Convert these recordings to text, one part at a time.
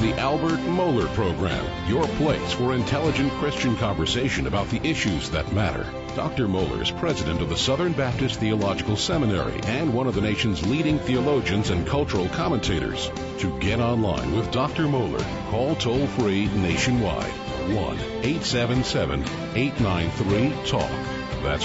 the Albert Mohler Program, your place for intelligent Christian conversation about the issues that matter. Dr. Mohler is president of the Southern Baptist Theological Seminary and one of the nation's leading theologians and cultural commentators. To get online with Dr. Mohler, call toll-free nationwide, 1-877-893-TALK. That's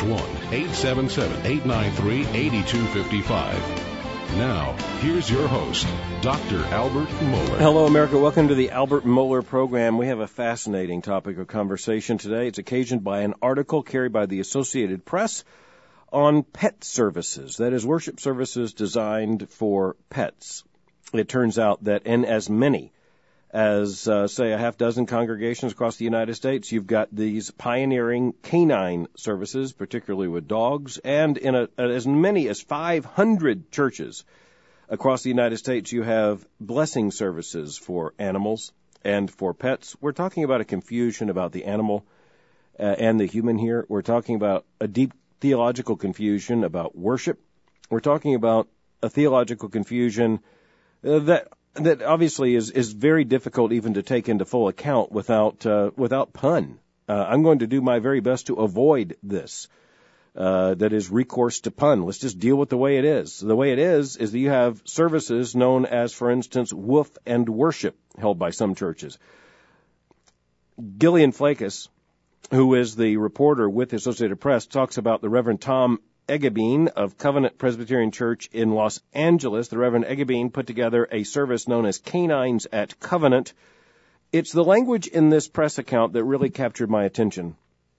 1-877-893-8255. Now, here's your host, Dr. Albert Mohler. Hello, America. Welcome to the Albert Mohler Program. We have a fascinating topic of conversation today. It's occasioned by an article carried by the Associated Press on pet services, that is, worship services designed for pets. It turns out that in as many as, say, a half dozen congregations across the United States, you've got these pioneering canine services, particularly with dogs, and in as many as 500 churches across the United States, you have blessing services for animals and for pets. We're talking about a confusion about the animal and the human here. We're talking about a deep theological confusion about worship. We're talking about a theological confusion that obviously is very difficult even to take into full account without pun. I'm going to do my very best to avoid this. That is recourse to pun. Let's just deal with the way it is. The way it is that you have services known as, for instance, woof and worship held by some churches. Gillian Flakus, who is the reporter with the Associated Press, talks about the Reverend Tom Eggebine of Covenant Presbyterian Church in Los Angeles. The Reverend Eggebine put together a service known as Canines at Covenant. It's the language in this press account that really captured my attention.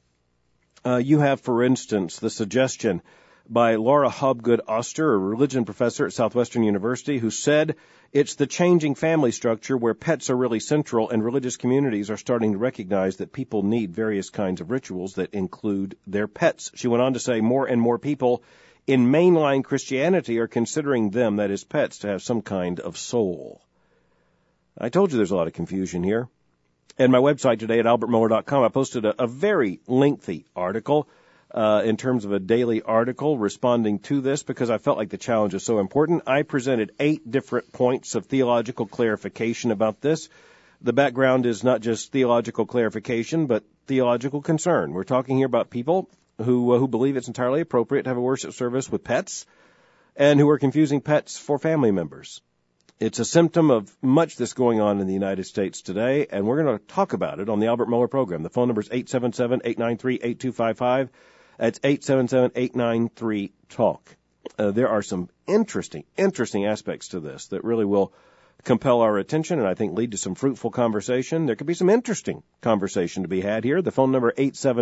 You have, for instance, the suggestion by Laura Hobgood Oster, a religion professor at Southwestern University, who said it's the changing family structure where pets are really central, and religious communities are starting to recognize that people need various kinds of rituals that include their pets. She went on to say more and more people in mainline Christianity are considering them, that is pets, to have some kind of soul. I told you there's a lot of confusion here. And my website today at albertmohler.com, I posted a very lengthy article in terms of a daily article responding to this because I felt like the challenge is so important. I presented 8 different points of theological clarification about this. The background is not just theological clarification, but theological concern. We're talking here about people who believe it's entirely appropriate to have a worship service with pets and who are confusing pets for family members. It's a symptom of much that's going on in the United States today, and we're going to talk about it on the Albert Mohler Program. The phone number is 877-893-8255. That's 877-893-TALK. There are some interesting aspects to this that really will compel our attention and I think lead to some fruitful conversation. There could be some interesting conversation to be had here. The phone number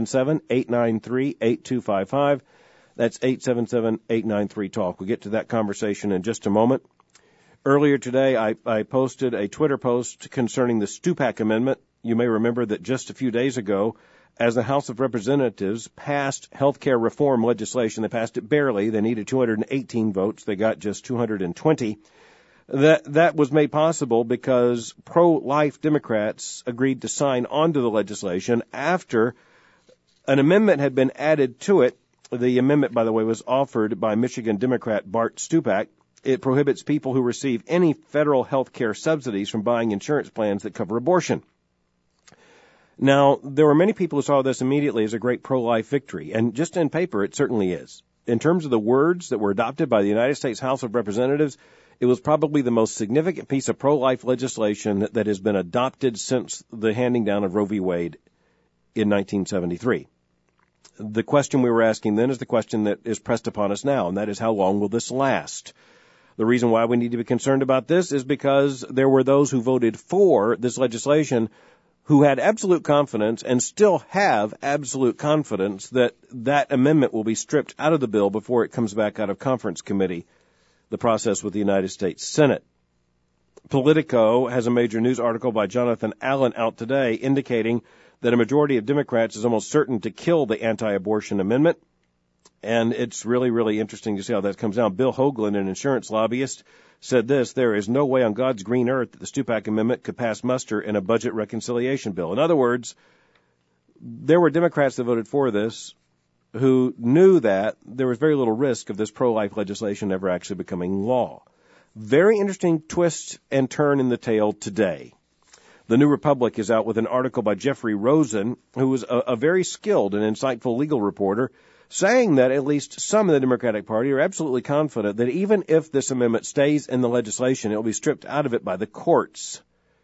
877-893-8255. That's 877-893-TALK. We'll get to that conversation in just a moment. Earlier today, I posted a Twitter post concerning the Stupak Amendment. You may remember that just a few days ago, as the House of Representatives passed health care reform legislation, they passed it barely. They needed 218 votes. They got just 220. That was made possible because pro-life Democrats agreed to sign onto the legislation after an amendment had been added to it. The amendment, by the way, was offered by Michigan Democrat Bart Stupak. It prohibits people who receive any federal health care subsidies from buying insurance plans that cover abortion. Now, there were many people who saw this immediately as a great pro-life victory, and just in paper, it certainly is. In terms of the words that were adopted by the United States House of Representatives, it was probably the most significant piece of pro-life legislation that has been adopted since the handing down of Roe v. Wade in 1973. The question we were asking then is the question that is pressed upon us now, and that is, how long will this last? The reason why we need to be concerned about this is because there were those who voted for this legislation who had absolute confidence and still have absolute confidence that that amendment will be stripped out of the bill before it comes back out of conference committee, the process with the United States Senate. Politico has a major news article by Jonathan Allen out today indicating that a majority of Democrats is almost certain to kill the anti-abortion amendment. And it's really, really interesting to see how that comes down. Bill Hoagland, an insurance lobbyist, said this: there is no way on God's green earth that the Stupak Amendment could pass muster in a budget reconciliation bill. In other words, there were Democrats that voted for this who knew that there was very little risk of this pro-life legislation ever actually becoming law. Very interesting twist and turn in the tale today. The New Republic is out with an article by Jeffrey Rosen, who is a very skilled and insightful legal reporter, saying that at least some in the Democratic Party are absolutely confident that even if this amendment stays in the legislation, it will be stripped out of it by the courts.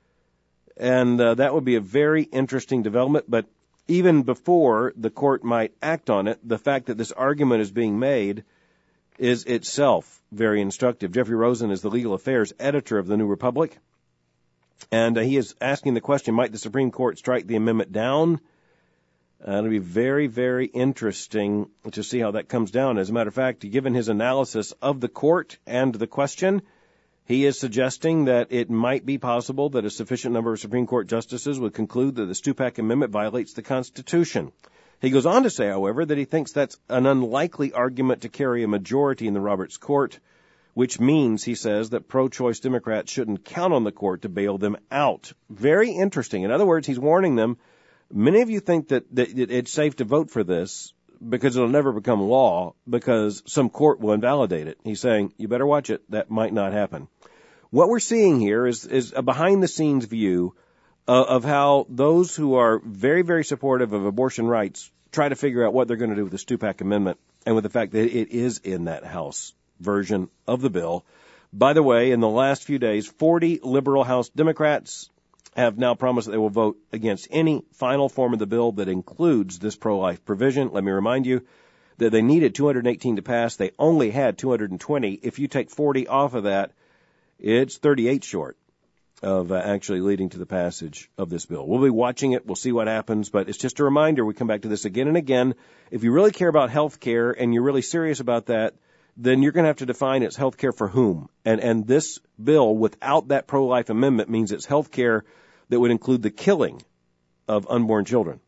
And that would be a very interesting development. But even before the court might act on it, the fact that this argument is being made is itself very instructive. Jeffrey Rosen is the legal affairs editor of the New Republic, and he is asking the question, might the Supreme Court strike the amendment down? It'll be very, very interesting to see how that comes down. As a matter of fact, given his analysis of the court and the question, he is suggesting that it might be possible that a sufficient number of Supreme Court justices would conclude that the Stupak Amendment violates the Constitution. He goes on to say, however, that he thinks that's an unlikely argument to carry a majority in the Roberts Court, which means, he says, that pro-choice Democrats shouldn't count on the court to bail them out. Very interesting. In other words, he's warning them, many of you think that it's safe to vote for this because it'll never become law because some court will invalidate it. He's saying, you better watch it. That might not happen. What we're seeing here is a behind-the-scenes view of how those who are very, very supportive of abortion rights try to figure out what they're going to do with the Stupak Amendment and with the fact that it is in that House version of the bill. By the way, in the last few days, 40 liberal House Democrats have now promised that they will vote against any final form of the bill that includes this pro-life provision. Let me remind you that they needed 218 to pass. They only had 220. If you take 40 off of that, it's 38 short of actually leading to the passage of this bill. We'll be watching it. We'll see what happens. But it's just a reminder. We come back to this again and again. If you really care about health care and you're really serious about that, then you're going to have to define it's health care for whom. And this bill, without that pro-life amendment, means it's health care that would include the killing of unborn children.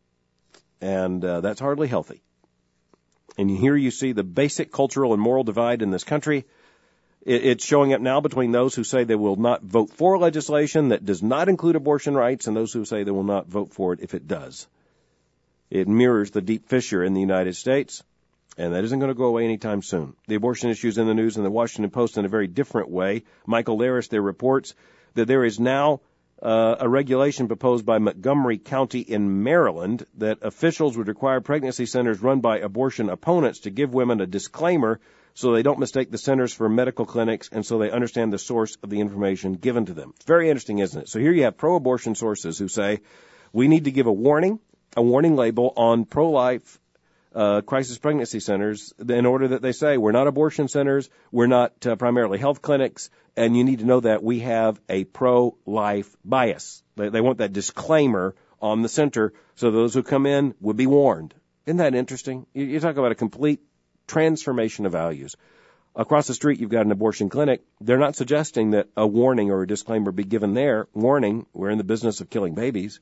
And that's hardly healthy. And here you see the basic cultural and moral divide in this country. It's showing up now between those who say they will not vote for legislation that does not include abortion rights and those who say they will not vote for it if it does. It mirrors the deep fissure in the United States, and that isn't going to go away anytime soon. The abortion issue is in the news in the Washington Post in a very different way. Michael Laris there reports that there is now a regulation proposed by Montgomery County in Maryland that officials would require pregnancy centers run by abortion opponents to give women a disclaimer so they don't mistake the centers for medical clinics and so they understand the source of the information given to them. It's very interesting, isn't it? So here you have pro-abortion sources who say we need to give a warning label on pro-life crisis pregnancy centers in order that they say we're not abortion centers, we're not primarily health clinics, and you need to know that we have a pro-life bias. They want that disclaimer on the center so those who come in will be warned. Isn't that interesting? You talk about a complete transformation of values. Across the street, you've got an abortion clinic. They're not suggesting that a warning or a disclaimer be given there. Warning, we're in the business of killing babies.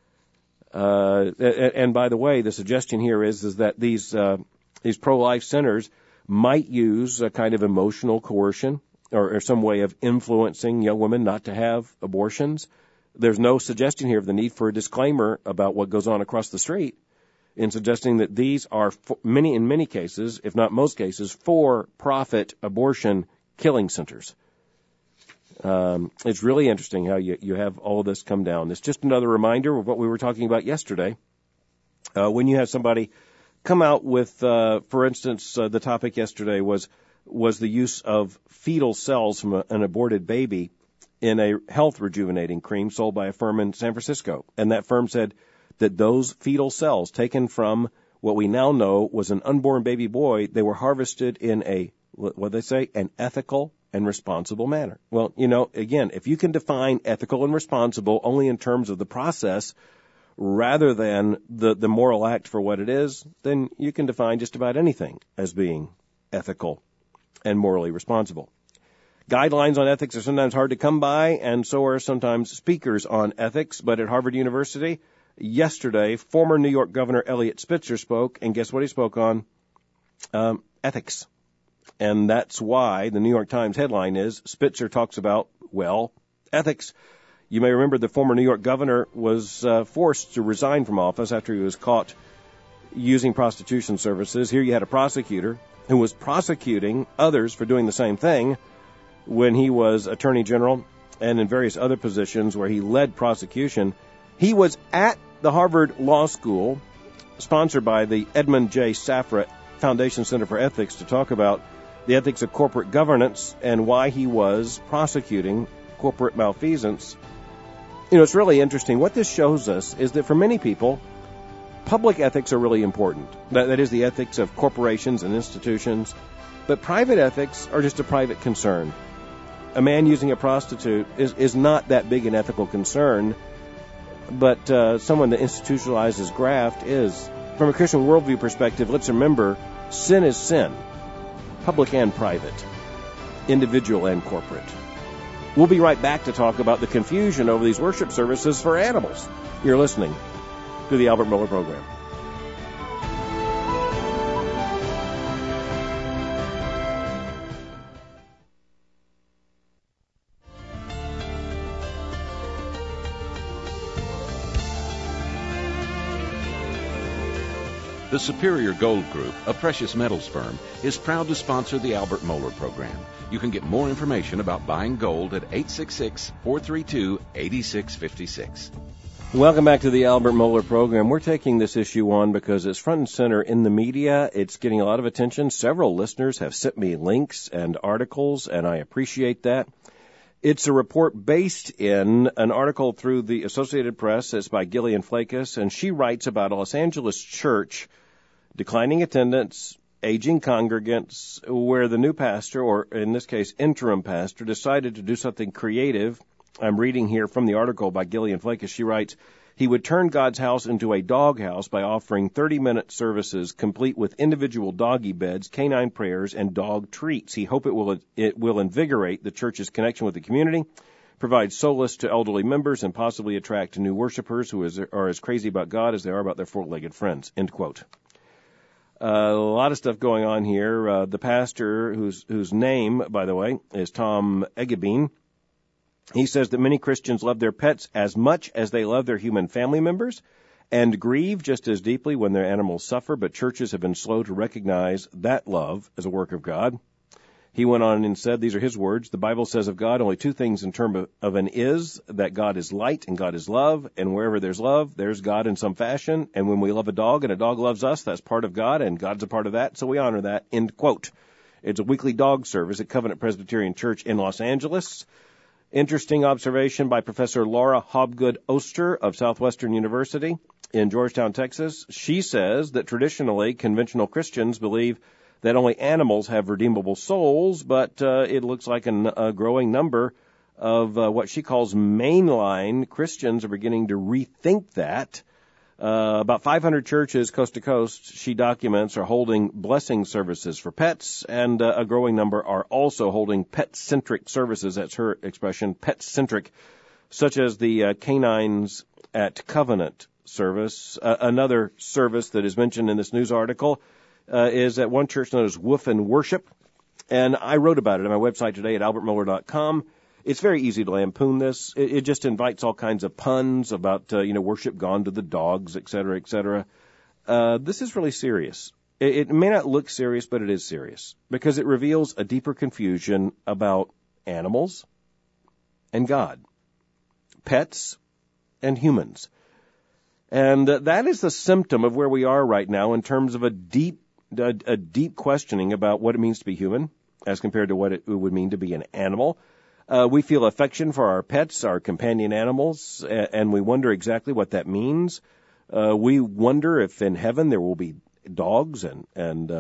And by the way, the suggestion here is that these pro-life centers might use a kind of emotional coercion or some way of influencing young women not to have abortions. There's no suggestion here of the need for a disclaimer about what goes on across the street in suggesting that these are in many cases, if not most cases, for-profit abortion killing centers. It's really interesting how you have all of this come down. It's just another reminder of what we were talking about yesterday. When you have somebody come out with, for instance, the topic yesterday was the use of fetal cells from an aborted baby in a health rejuvenating cream sold by a firm in San Francisco. And that firm said that those fetal cells taken from what we now know was an unborn baby boy, they were harvested in an ethical and responsible manner. Well, again, if you can define ethical and responsible only in terms of the process rather than the moral act for what it is, then you can define just about anything as being ethical and morally responsible. Guidelines on ethics are sometimes hard to come by, and so are sometimes speakers on ethics. But at Harvard University, yesterday, former New York Governor Eliot Spitzer spoke, and guess what he spoke on? Ethics. And that's why the New York Times headline is, Spitzer talks about, ethics. You may remember the former New York governor was forced to resign from office after he was caught using prostitution services. Here you had a prosecutor who was prosecuting others for doing the same thing when he was attorney general. and in various other positions where he led prosecution. He was at the Harvard Law School, sponsored by the Edmund J. Safra Foundation Center for Ethics, to talk about the ethics of corporate governance and why he was prosecuting corporate malfeasance. It's really interesting. What this shows us is that for many people, public ethics are really important. That is the ethics of corporations and institutions. But private ethics are just a private concern. A man using a prostitute is not that big an ethical concern, but someone that institutionalizes graft is. From a Christian worldview perspective, let's remember, sin is sin, public and private, individual and corporate. We'll be right back to talk about the confusion over these worship services for animals. You're listening to the Albert Mohler Program. The Superior Gold Group, a precious metals firm, is proud to sponsor the Albert Mohler Program. You can get more information about buying gold at 866-432-8656. Welcome back to the Albert Mohler Program. We're taking this issue on because it's front and center in the media. It's getting a lot of attention. Several listeners have sent me links and articles, and I appreciate that. It's a report based in an article through the Associated Press. It's by Gillian Flakus, and she writes about a Los Angeles church declining attendance, aging congregants, where the new pastor, or in this case interim pastor, decided to do something creative. I'm reading here from the article by Gillian Flakus. She writes, he would turn God's house into a dog house by offering 30-minute services complete with individual doggy beds, canine prayers, and dog treats. He hopes it will invigorate the church's connection with the community, provide solace to elderly members, and possibly attract new worshipers who are as crazy about God as they are about their four-legged friends. End quote. A lot of stuff going on here. The pastor, whose name, by the way, is Tom Eggebine, he says that many Christians love their pets as much as they love their human family members and grieve just as deeply when their animals suffer, but churches have been slow to recognize that love as a work of God. He went on and said, these are his words, the Bible says of God only two things in terms of an is, that God is light and God is love, and wherever there's love, there's God in some fashion, and when we love a dog and a dog loves us, that's part of God, and God's a part of that, so we honor that, end quote. It's a weekly dog service at Covenant Presbyterian Church in Los Angeles. Interesting observation by Professor Laura Hobgood Oster of Southwestern University in Georgetown, Texas. She says that traditionally conventional Christians believe that only animals have redeemable souls, but it looks like a growing number of what she calls mainline Christians are beginning to rethink that. About 500 churches coast to coast, she documents, are holding blessing services for pets, and a growing number are also holding pet-centric services. That's her expression, pet-centric, such as the Canines at Covenant service. Another service that is mentioned in this news article is at one church known as Woof and Worship, and I wrote about it on my website today at albertmohler.com. It's very easy to lampoon this. It just invites all kinds of puns about, worship gone to the dogs, et cetera, et cetera. This is really serious. It may not look serious, but it is serious because it reveals a deeper confusion about animals and God, pets and humans. And that is the symptom of where we are right now in terms of a deep questioning about what it means to be human as compared to what it would mean to be an animal. We feel affection for our pets, our companion animals, and we wonder exactly what that means. We wonder if in heaven there will be dogs, and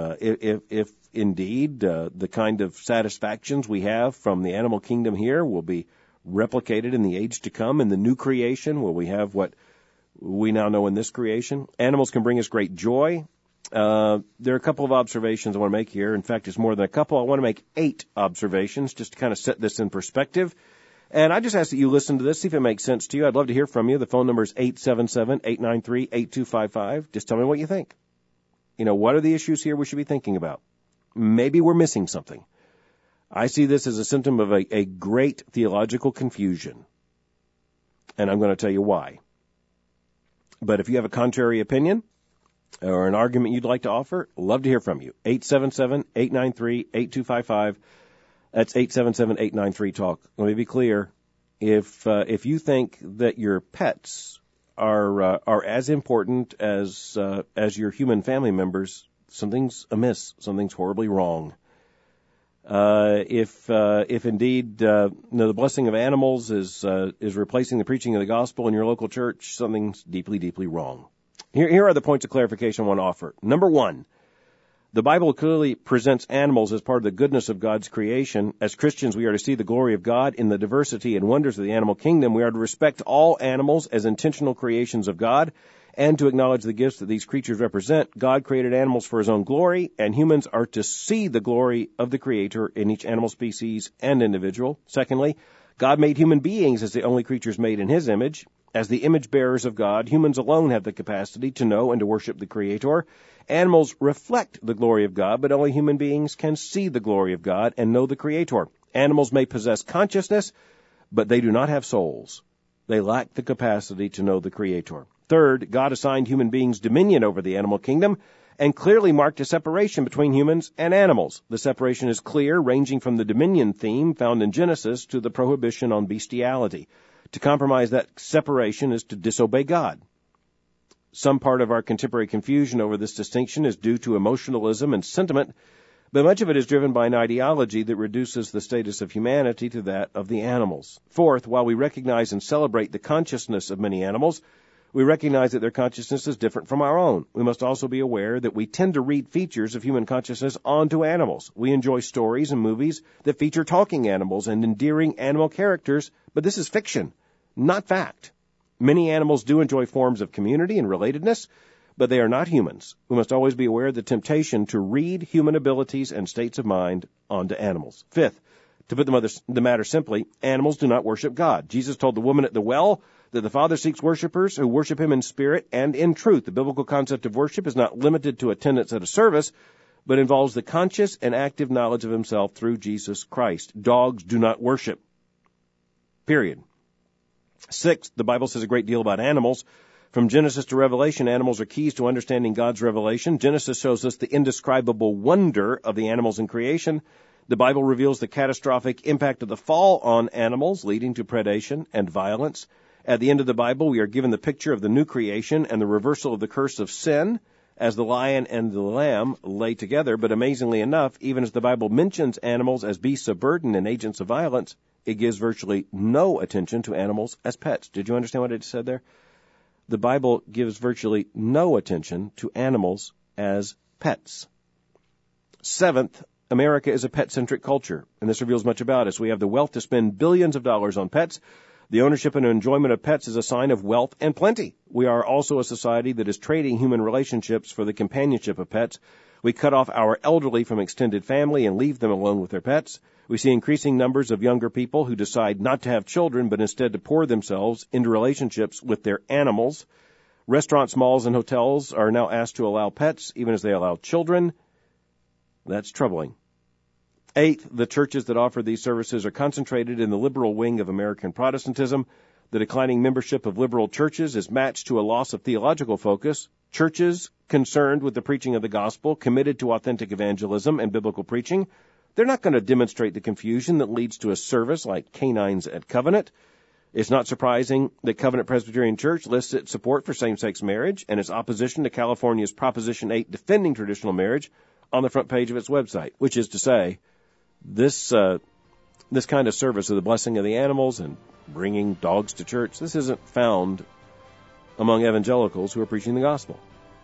if indeed the kind of satisfactions we have from the animal kingdom here will be replicated in the age to come. In the new creation, will we have what we now know in this creation? Animals can bring us great joy. There are a couple of observations I want to make here. In fact, it's more than a couple. I want to make 8 observations just to kind of set this in perspective. And I just ask that you listen to this, see if it makes sense to you. I'd love to hear from you. The phone number is 877-893-8255. Just tell me what you think. What are the issues here we should be thinking about? Maybe we're missing something. I see this as a symptom of a great theological confusion. And I'm going to tell you why. But if you have a contrary opinion or an argument you'd like to offer, love to hear from you. 877-893-8255. That's 877-893-TALK. Let me be clear. If you think that your pets are as important as your human family members, something's amiss. Something's horribly wrong. If indeed the blessing of animals is replacing the preaching of the gospel in your local church, something's deeply, deeply wrong. Here are the points of clarification I want to offer. Number one, the Bible clearly presents animals as part of the goodness of God's creation. As Christians, we are to see the glory of God in the diversity and wonders of the animal kingdom. We are to respect all animals as intentional creations of God and to acknowledge the gifts that these creatures represent. God created animals for his own glory, and humans are to see the glory of the Creator in each animal species and individual. Secondly, God made human beings as the only creatures made in his image. As the image bearers of God, humans alone have the capacity to know and to worship the Creator. Animals reflect the glory of God, but only human beings can see the glory of God and know the Creator. Animals may possess consciousness, but they do not have souls. They lack the capacity to know the Creator. Third, God assigned human beings dominion over the animal kingdom and clearly marked a separation between humans and animals. The separation is clear, ranging from the dominion theme found in Genesis to the prohibition on bestiality. To compromise that separation is to disobey God. Some part of our contemporary confusion over this distinction is due to emotionalism and sentiment, but much of it is driven by an ideology that reduces the status of humanity to that of the animals. Fourth, while we recognize and celebrate the consciousness of many animals, we recognize that their consciousness is different from our own. We must also be aware that we tend to read features of human consciousness onto animals. We enjoy stories and movies that feature talking animals and endearing animal characters, but this is fiction, not fact. Many animals do enjoy forms of community and relatedness, but they are not humans. We must always be aware of the temptation to read human abilities and states of mind onto animals. Fifth, to put the matter simply, animals do not worship God. Jesus told the woman at the well that the Father seeks worshipers who worship him in spirit and in truth. The biblical concept of worship is not limited to attendance at a service, but involves the conscious and active knowledge of himself through Jesus Christ. Dogs do not worship. Period. Sixth, the Bible says a great deal about animals. From Genesis to Revelation, animals are keys to understanding God's revelation. Genesis shows us the indescribable wonder of the animals in creation. The Bible reveals the catastrophic impact of the fall on animals, leading to predation and violence. At the end of the Bible, we are given the picture of the new creation and the reversal of the curse of sin as the lion and the lamb lay together. But amazingly enough, even as the Bible mentions animals as beasts of burden and agents of violence, it gives virtually no attention to animals as pets. Did you understand what I just said there? The Bible gives virtually no attention to animals as pets. Seventh, America is a pet-centric culture, and this reveals much about us. We have the wealth to spend billions of dollars on pets. The ownership and enjoyment of pets is a sign of wealth and plenty. We are also a society that is trading human relationships for the companionship of pets. We cut off our elderly from extended family and leave them alone with their pets. We see increasing numbers of younger people who decide not to have children, but instead to pour themselves into relationships with their animals. Restaurants, malls, and hotels are now asked to allow pets, even as they allow children. That's troubling. Eighth, the churches that offer these services are concentrated in the liberal wing of American Protestantism. The declining membership of liberal churches is matched to a loss of theological focus. Churches concerned with the preaching of the gospel, committed to authentic evangelism and biblical preaching, they're not going to demonstrate the confusion that leads to a service like Canines at Covenant. It's not surprising that Covenant Presbyterian Church lists its support for same-sex marriage and its opposition to California's Proposition 8 defending traditional marriage on the front page of its website, which is to say, this kind of service of the blessing of the animals and bringing dogs to church, this isn't found among evangelicals who are preaching the gospel.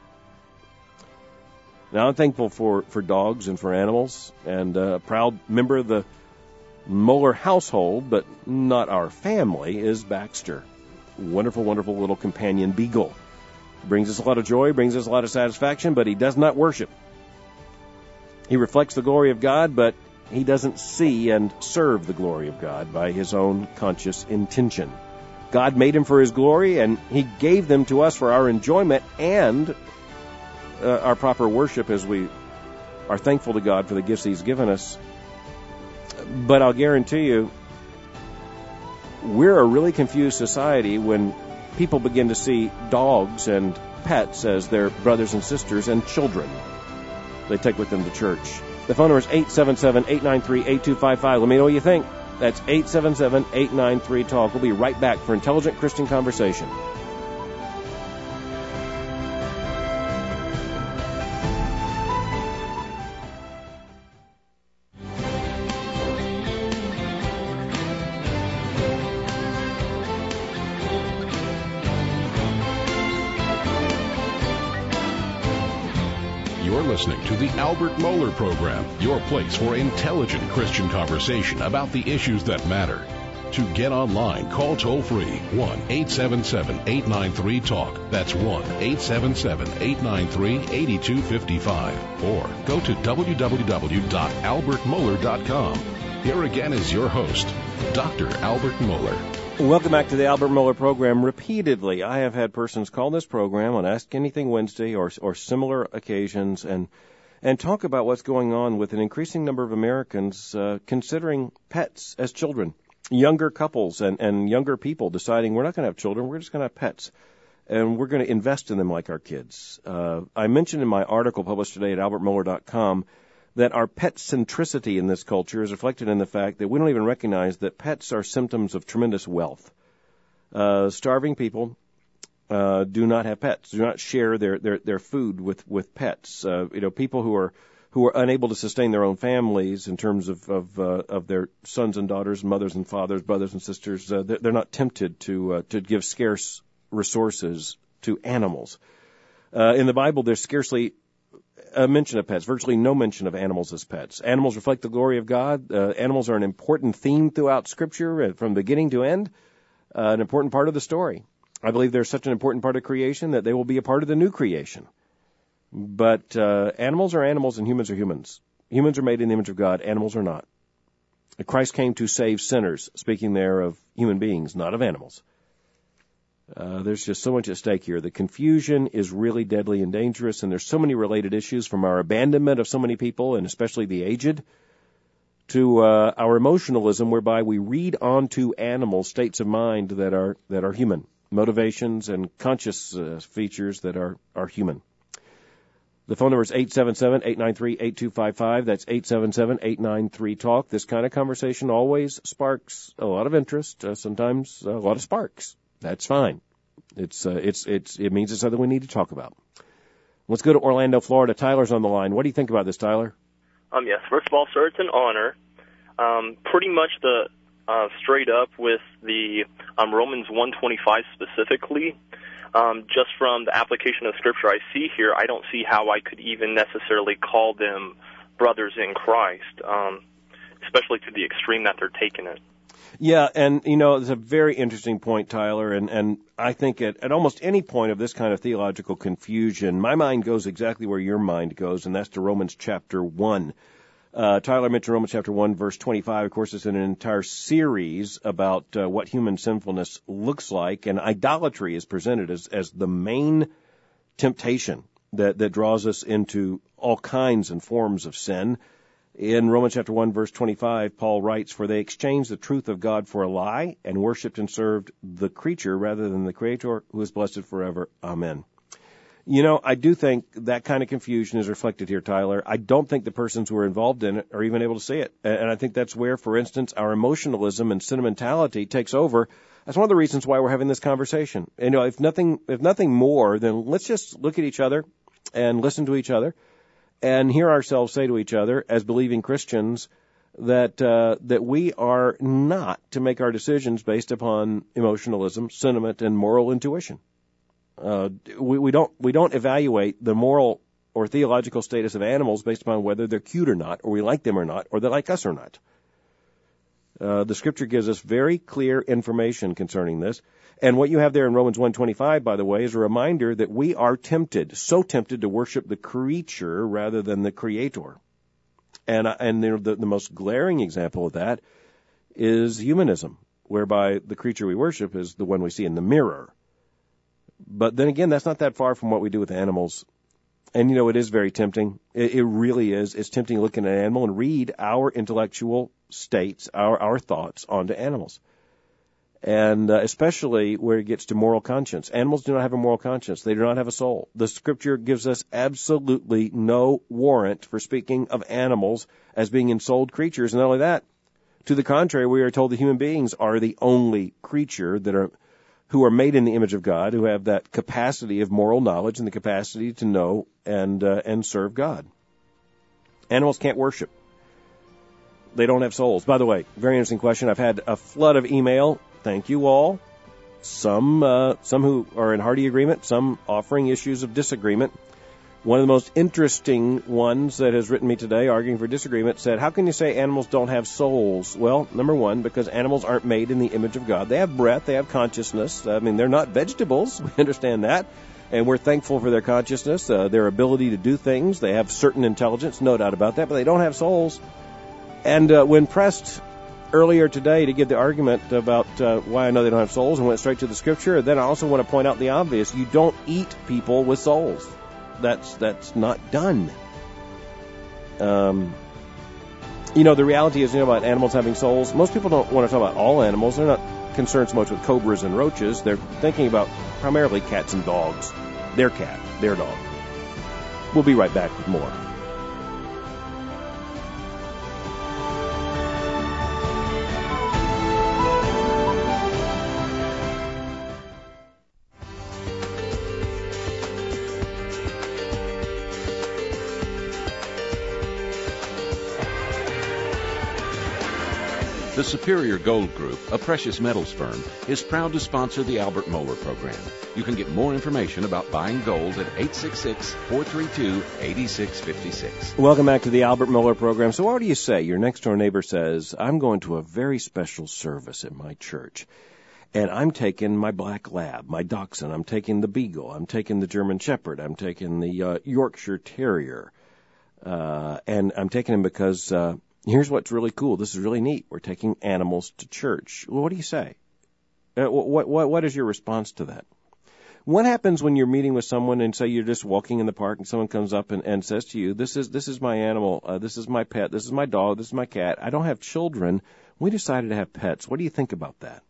Now, I'm thankful for dogs and for animals, and a proud member of the Moeller household, but not our family, is Baxter. Wonderful, wonderful little companion beagle. Brings us a lot of joy, brings us a lot of satisfaction, but he does not worship. He reflects the glory of God, but he doesn't see and serve the glory of God by his own conscious intention. God made him for his glory, and he gave them to us for our enjoyment and our proper worship as we are thankful to God for the gifts he's given us. But I'll guarantee you, we're a really confused society when people begin to see dogs and pets as their brothers and sisters and children they take with them to church. The phone number is 877-893-8255. Let me know what you think. That's 877-893-TALK. We'll be right back for Intelligent Christian Conversation. You're listening to the Albert Mohler Program, your place for intelligent Christian conversation about the issues that matter. To get online, call toll-free 1-877-893-TALK. That's 1-877-893-8255. Or go to www.albertmohler.com. Here again is your host, Dr. Albert Mohler. Welcome back to the Albert Mohler Program. Repeatedly, I have had persons call this program on Ask Anything Wednesday or similar occasions and talk about what's going on with an increasing number of Americans considering pets as children. Younger couples and younger people deciding we're not going to have children, we're just going to have pets. And we're going to invest in them like our kids. I mentioned in my article published today at albertmohler.com that our pet centricity in this culture is reflected in the fact that we don't even recognize that pets are symptoms of tremendous wealth. Starving people do not have pets, do not share their food with pets. People who are unable to sustain their own families in terms of their sons and daughters, mothers and fathers, brothers and sisters, they're not tempted to give scarce resources to animals. In the Bible, there's scarcely a mention of pets, virtually no mention of animals as pets. Animals reflect the glory of God. Animals are an important theme throughout Scripture from beginning to end, an important part of the story. I believe they're such an important part of creation that they will be a part of the new creation. But animals are animals and humans are humans. Humans are made in the image of God. Animals are not. Christ came to save sinners, speaking there of human beings, not of animals. There's just so much at stake here. The confusion is really deadly and dangerous, and there's so many related issues from our abandonment of so many people, and especially the aged, to our emotionalism, whereby we read onto animals states of mind that are human, motivations and conscious features that are human. The phone number is 877-893-8255. That's 877-893-TALK. This kind of conversation always sparks a lot of interest, sometimes a lot of sparks. That's fine. It means it's something we need to talk about. Let's go to Orlando, Florida. Tyler's on the line. What do you think about this, Tyler? Yes. First of all, sir, it's an honor. Pretty much straight up with the Romans 1:25 specifically. Just from the application of Scripture I see here, I don't see how I could even necessarily call them brothers in Christ, especially to the extreme that they're taking it. Yeah, and, it's a very interesting point, Tyler, and I think at almost any point of this kind of theological confusion, my mind goes exactly where your mind goes, and that's to Romans chapter 1. Tyler mentioned Romans chapter 1, verse 25. Of course, it's in an entire series about what human sinfulness looks like, and idolatry is presented as the main temptation that draws us into all kinds and forms of sin. In Romans chapter 1, verse 25, Paul writes, "For they exchanged the truth of God for a lie and worshipped and served the creature rather than the Creator, who is blessed forever. Amen." I do think that kind of confusion is reflected here, Tyler. I don't think the persons who are involved in it are even able to see it. And I think that's where, for instance, our emotionalism and sentimentality takes over. That's one of the reasons why we're having this conversation. If nothing more, then let's just look at each other and listen to each other and hear ourselves say to each other as believing Christians that we are not to make our decisions based upon emotionalism, sentiment, and moral intuition. We don't evaluate the moral or theological status of animals based upon whether they're cute or not, or we like them or not, or they like us or not. The Scripture gives us very clear information concerning this. And what you have there in Romans 1:25, by the way, is a reminder that we are so tempted to worship the creature rather than the Creator. And the most glaring example of that is humanism, whereby the creature we worship is the one we see in the mirror. But then again, that's not that far from what we do with animals. And, it is very tempting. It really is. It's tempting to look at an animal and read our intellectual states, our thoughts onto animals. And especially where it gets to moral conscience. Animals do not have a moral conscience. They do not have a soul. The Scripture gives us absolutely no warrant for speaking of animals as being ensouled creatures. And not only that, To the contrary, we are told that human beings are the only creature who are made in the image of God, who have that capacity of moral knowledge and the capacity to know and serve God. Animals can't worship. They don't have souls. By the way, very interesting question. I've had a flood of email. Thank you all. Some who are in hearty agreement, some offering issues of disagreement. One of the most interesting ones that has written me today, arguing for disagreement, said, how can you say animals don't have souls? Well, number one, because animals aren't made in the image of God. They have breath, they have consciousness. I mean, they're not vegetables. We understand that. And we're thankful for their consciousness, their ability to do things. They have certain intelligence, no doubt about that, but they don't have souls. And when pressed earlier today to give the argument about why I know they don't have souls and went straight to the Scripture, then I also want to point out the obvious. You don't eat people with souls. That's not done. The reality is, about animals having souls. Most people don't want to talk about all animals. They're not concerned so much with cobras and roaches. They're thinking about primarily cats and dogs. Their cat, their dog. We'll be right back with more. The Superior Gold Group, a precious metals firm, is proud to sponsor the Albert Mohler program. You can get more information about buying gold at 866-432-8656. Welcome back to the Albert Mohler program. So what do you say? Your next-door neighbor says, I'm going to a very special service at my church, and I'm taking my black lab, my dachshund. I'm taking the beagle. I'm taking the German shepherd. I'm taking the Yorkshire terrier. And I'm taking him because... here's what's really cool. This is really neat. We're taking animals to church. Well, what do you say? What is your response to that? What happens when you're meeting with someone and say you're just walking in the park and someone comes up and says to you, this is my animal, this is my pet, this is my dog, this is my cat. I don't have children. We decided to have pets. What do you think about that?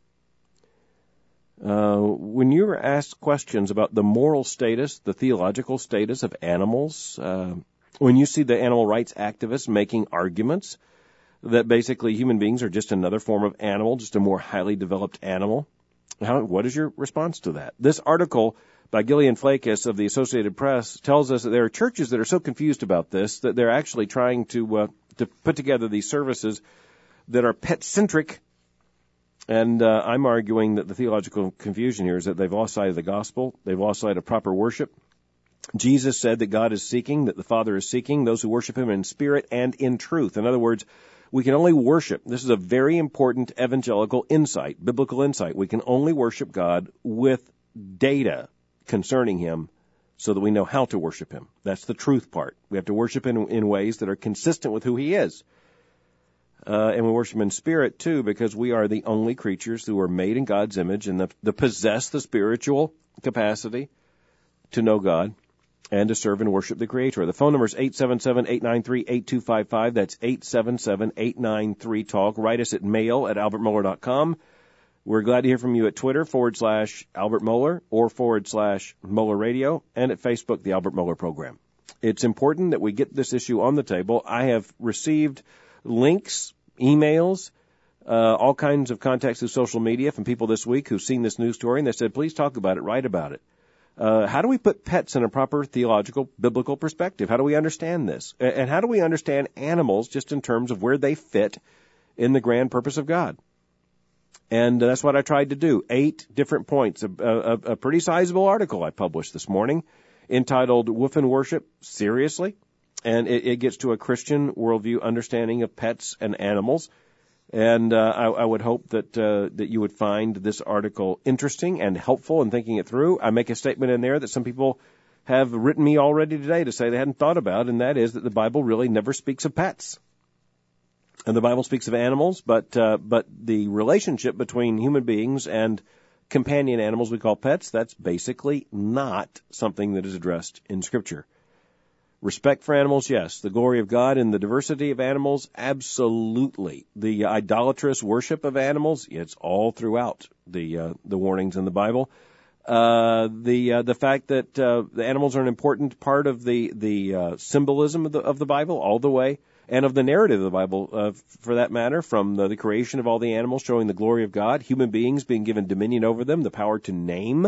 When you're asked questions about the moral status, the theological status of animals, when you see the animal rights activists making arguments that basically human beings are just another form of animal, just a more highly developed animal, what is your response to that? This article by Gillian Flakus of the Associated Press tells us that there are churches that are so confused about this that they're actually trying to put together these services that are pet-centric. And I'm arguing that the theological confusion here is that they've lost sight of the gospel. They've lost sight of proper worship. Jesus said that God is seeking, that the Father is seeking those who worship Him in spirit and in truth. In other words, we can only worship. This is a very important evangelical insight, biblical insight. We can only worship God with data concerning Him so that we know how to worship Him. That's the truth part. We have to worship in ways that are consistent with who He is. And we worship Him in spirit, too, because we are the only creatures who are made in God's image and that possess the spiritual capacity to know God and to serve and worship the Creator. The phone number is 877-893-8255. That's 877-893-TALK. Write us at mail@albertmohler.com. We're glad to hear from you at Twitter, /Albert Mohler or /Mohler Radio, and at Facebook, the Albert Mohler Program. It's important that we get this issue on the table. I have received links, emails, all kinds of contacts through social media from people this week who've seen this news story, and they said, please talk about it, write about it. How do we put pets in a proper theological, biblical perspective? How do we understand this? And how do we understand animals just in terms of where they fit in the grand purpose of God? And that's what I tried to do. 8 different points. A pretty sizable article I published this morning entitled Woof and Worship Seriously? And it gets to a Christian worldview understanding of pets and animals. And I would hope that you would find this article interesting and helpful in thinking it through. I make a statement in there that some people have written me already today to say they hadn't thought about, and that is that the Bible really never speaks of pets. And the Bible speaks of animals, but the relationship between human beings and companion animals we call pets, that's basically not something that is addressed in Scripture. Respect for animals, yes. The glory of God in the diversity of animals, absolutely. The idolatrous worship of animals, it's all throughout the warnings in the Bible. The fact that the animals are an important part of the symbolism of the Bible, all the way. and of the narrative of the Bible, for that matter, from the creation of all the animals showing the glory of God, human beings being given dominion over them, the power to name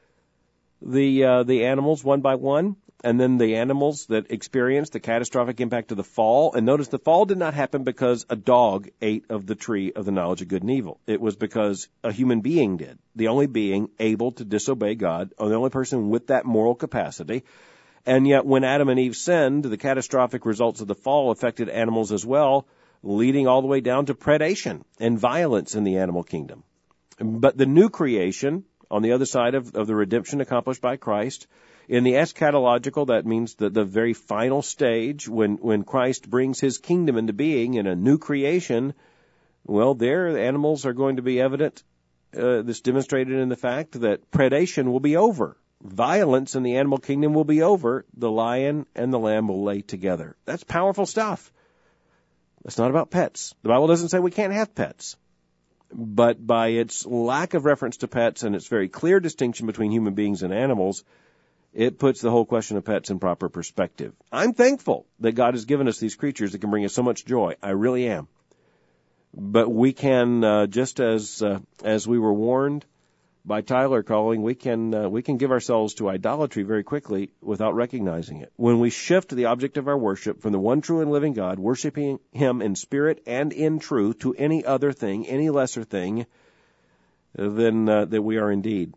the animals one by one, and then the animals that experienced the catastrophic impact of the fall. And notice the fall did not happen because a dog ate of the tree of the knowledge of good and evil. It was because a human being did. The only being able to disobey God, or the only person with that moral capacity. And yet when Adam and Eve sinned, the catastrophic results of the fall affected animals as well, leading all the way down to predation and violence in the animal kingdom. But the new creation, on the other side of the redemption accomplished by Christ, in the eschatological, that means the very final stage, when Christ brings his kingdom into being in a new creation, well, there animals are going to be evident. This demonstrated in the fact that predation will be over. Violence in the animal kingdom will be over. The lion and the lamb will lay together. That's powerful stuff. That's not about pets. The Bible doesn't say we can't have pets. But by its lack of reference to pets and its very clear distinction between human beings and animals, it puts the whole question of pets in proper perspective. I'm thankful that God has given us these creatures that can bring us so much joy. I really am. But we can, just as we were warned by Tyler calling, we can give ourselves to idolatry very quickly without recognizing it. When we shift the object of our worship from the one true and living God, worshiping him in spirit and in truth, to any other thing, any lesser thing, then that we are indeed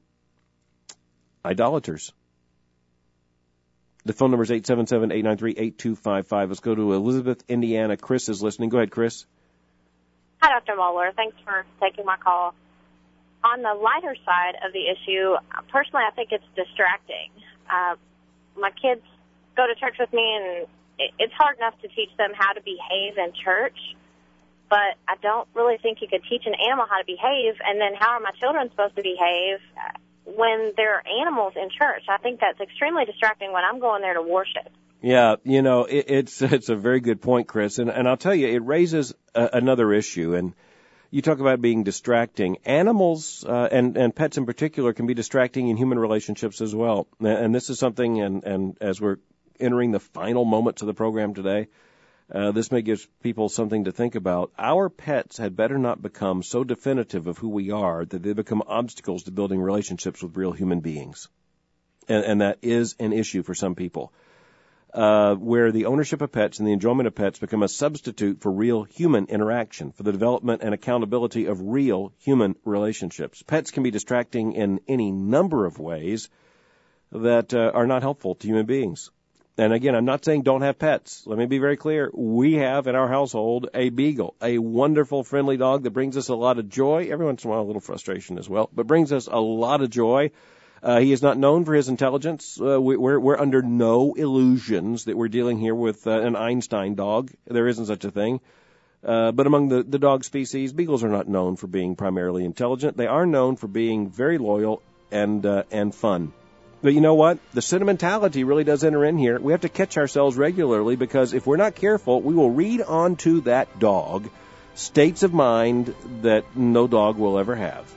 idolaters. The phone number is 877-893-8255. Let's go to Elizabeth, Indiana. Chris is listening. Go ahead, Chris. Hi, Dr. Moeller. Thanks for taking my call. On the lighter side of the issue, personally, I think it's distracting. My kids go to church with me, and it's hard enough to teach them how to behave in church, but I don't really think you could teach an animal how to behave, and then how are my children supposed to behave when there are animals in church? I think that's extremely distracting when I'm going there to worship. Yeah, it's a very good point, Chris, and I'll tell you, it raises another issue, and you talk about being distracting. Animals and pets in particular can be distracting in human relationships as well, and this is something, and as we're entering the final moments of the program today, this may give people something to think about. Our pets had better not become so definitive of who we are that they become obstacles to building relationships with real human beings. And that is an issue for some people, where the ownership of pets and the enjoyment of pets become a substitute for real human interaction, for the development and accountability of real human relationships. Pets can be distracting in any number of ways that are not helpful to human beings. And again, I'm not saying don't have pets. Let me be very clear. We have in our household a beagle, a wonderful, friendly dog that brings us a lot of joy. Every once in a while, a little frustration as well, but brings us a lot of joy. He is not known for his intelligence. We're under no illusions that we're dealing here with an Einstein dog. There isn't such a thing. But among the dog species, beagles are not known for being primarily intelligent. They are known for being very loyal and fun. But you know what? The sentimentality really does enter in here. We have to catch ourselves regularly, because if we're not careful, we will read onto that dog states of mind that no dog will ever have,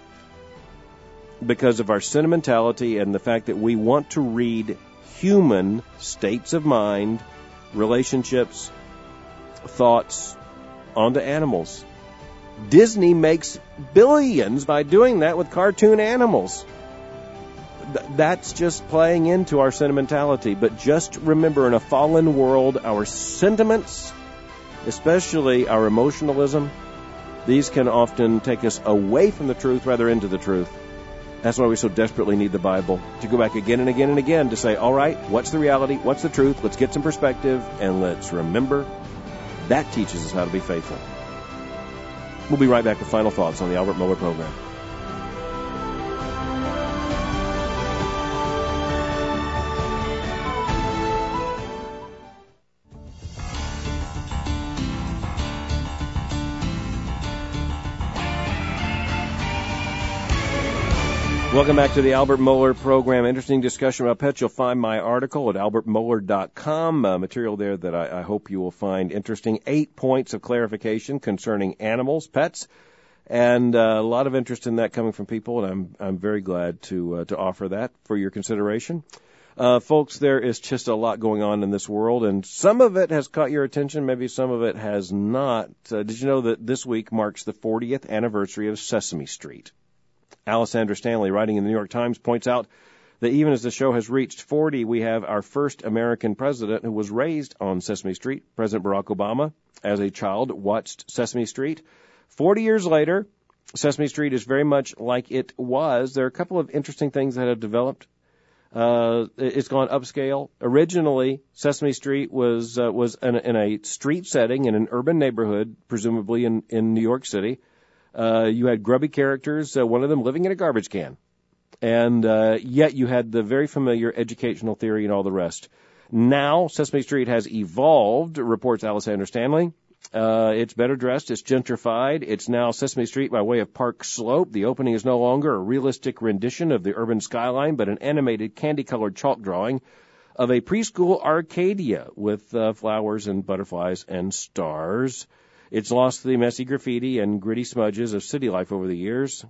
because of our sentimentality and the fact that we want to read human states of mind, relationships, thoughts onto animals. Disney makes billions by doing that with cartoon animals. That's just playing into our sentimentality. But just remember, in a fallen world, our sentiments, especially our emotionalism, these can often take us away from the truth, rather into the truth. That's why we so desperately need the Bible, to go back again and again and again to say, all right, what's the reality? What's the truth? Let's get some perspective, and let's remember that teaches us how to be faithful. We'll be right back with final thoughts on the Albert Mohler program. Welcome back to the Albert Mohler program. Interesting discussion about pets. You'll find my article at albertmohler.com, material there that I hope you will find interesting. 8 points of clarification concerning animals, pets, and a lot of interest in that coming from people, and I'm very glad to offer that for your consideration. Folks, there is just a lot going on in this world, and some of it has caught your attention, maybe some of it has not. Did you know that this week marks the 40th anniversary of Sesame Street? Alessandra Stanley, writing in the New York Times, points out that even as the show has reached 40, we have our first American president who was raised on Sesame Street. President Barack Obama, as a child, watched Sesame Street. 40 years later, Sesame Street is very much like it was. There are a couple of interesting things that have developed. It's gone upscale. Originally, Sesame Street was in a street setting in an urban neighborhood, presumably in New York City. You had grubby characters, one of them living in a garbage can. And yet you had the very familiar educational theory and all the rest. Now, Sesame Street has evolved, reports Alessandra Stanley. It's better dressed, it's gentrified. It's now Sesame Street by way of Park Slope. The opening is no longer a realistic rendition of the urban skyline, but an animated candy-colored chalk drawing of a preschool Arcadia with flowers and butterflies and stars. It's lost the messy graffiti and gritty smudges of city life over the years.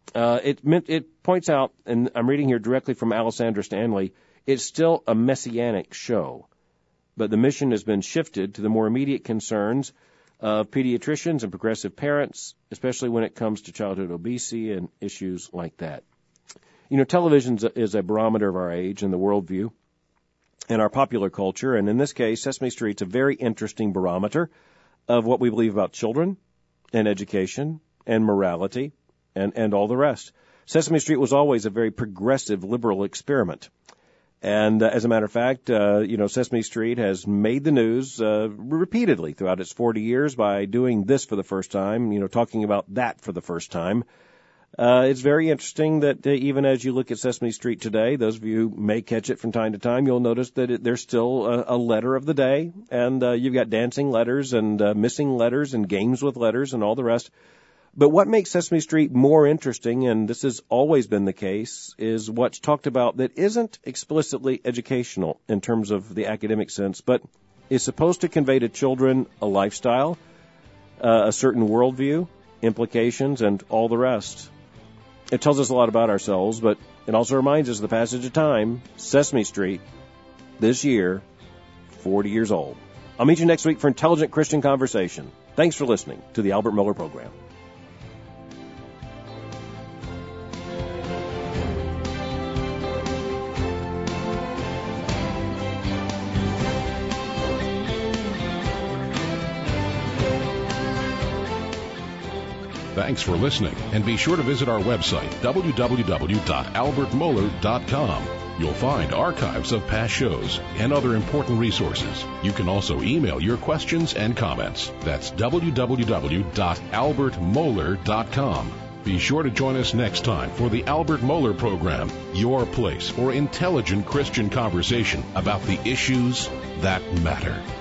It points out, and I'm reading here directly from Alessandra Stanley, it's still a messianic show, but the mission has been shifted to the more immediate concerns of pediatricians and progressive parents, especially when it comes to childhood obesity and issues like that. You know, television is a barometer of our age and the worldview and our popular culture, and in this case, Sesame Street's a very interesting barometer of what we believe about children and education and morality and all the rest. Sesame Street was always a very progressive liberal experiment. And as a matter of fact, Sesame Street has made the news repeatedly throughout its 40 years by doing this for the first time, talking about that for the first time. It's very interesting that even as you look at Sesame Street today, those of you who may catch it from time to time, you'll notice that there's still a letter of the day, and you've got dancing letters and missing letters and games with letters and all the rest. But what makes Sesame Street more interesting, and this has always been the case, is what's talked about that isn't explicitly educational in terms of the academic sense, but is supposed to convey to children a lifestyle, a certain worldview, implications, and all the rest. It tells us a lot about ourselves, but it also reminds us of the passage of time. Sesame Street, this year, 40 years old. I'll meet you next week for Intelligent Christian Conversation. Thanks for listening to the Albert Mohler Program. Thanks for listening, and be sure to visit our website, www.albertmohler.com. You'll find archives of past shows and other important resources. You can also email your questions and comments. That's www.albertmohler.com. Be sure to join us next time for the Albert Mohler Program, your place for intelligent Christian conversation about the issues that matter.